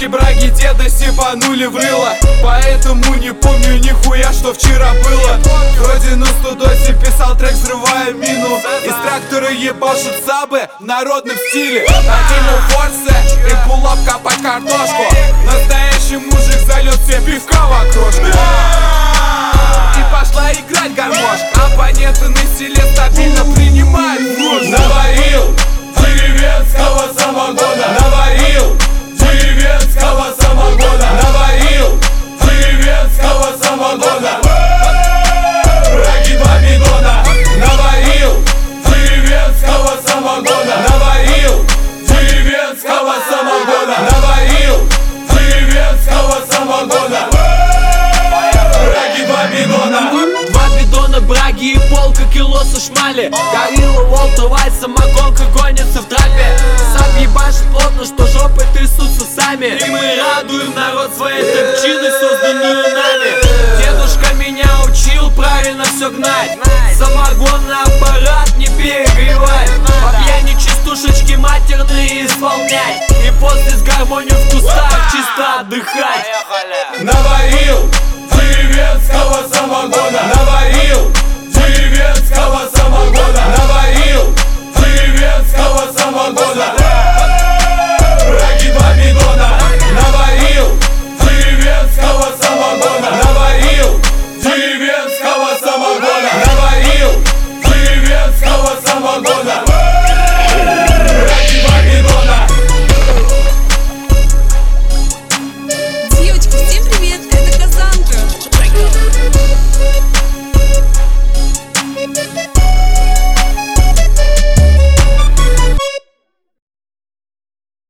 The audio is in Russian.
Бабушки, браги, деда сипанули в рыло, поэтому не помню нихуя, что вчера было. Вроде на студосе писал трек, взрывая мину. Из трактора ебашут сабы в народном стиле. Накинул форсы и пулап копать картошку. Настоящий мужик зальет все пивка в окрошку. И пошла играть гармошка. Оппоненты на селе стабильно принимают муж. Наварил деревенского самогона, наварил деревенского самогона, наварил деревенского самогона. Браги 2 бидона, наварил деревенского самогона, наварил деревенского самогона, наварил деревенского самогона. Браги 2 бидона. 2 бидона браги и полка кило сушмали. Горилла, Уолтер Вайт, самогонка гонится в трапе. Сап ебашит плотно, что жопы трясутся сами. И мы радуем народ своей топчиной, созданную нами. Дедушка меня учил правильно все гнать. Самогонный аппарат не перегревать. По пьяни частушечки матерные исполнять. И после с гармонию в кустах чисто отдыхать. Наварил деревенского самогона, наварил деревенского самогона.